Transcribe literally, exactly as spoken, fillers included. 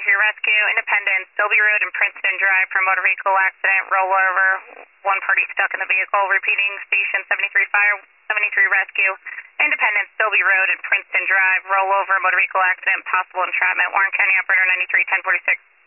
ninety-three Rescue, Independence, Silby Road and Princeton Drive for motor vehicle accident, rollover, one party stuck in the vehicle, repeating station seventy-three Fire, seventy-three Rescue, Independence, Silby Road and Princeton Drive, rollover, motor vehicle accident, possible entrapment, Warren County Operator ninety-three ten forty-six.